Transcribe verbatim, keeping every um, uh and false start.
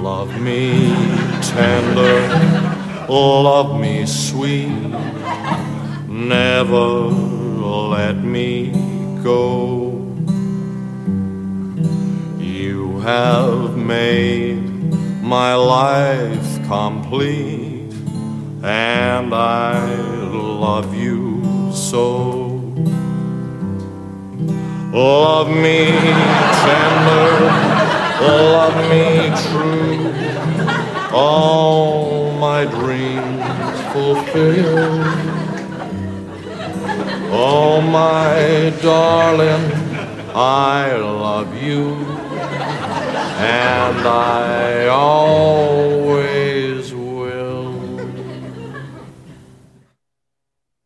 Love me tender, love me sweet, never let me go. You have made my life complete, and I love you so. Love me tender, love me true, all my dreams fulfill. Oh, my darling, I love you, and I always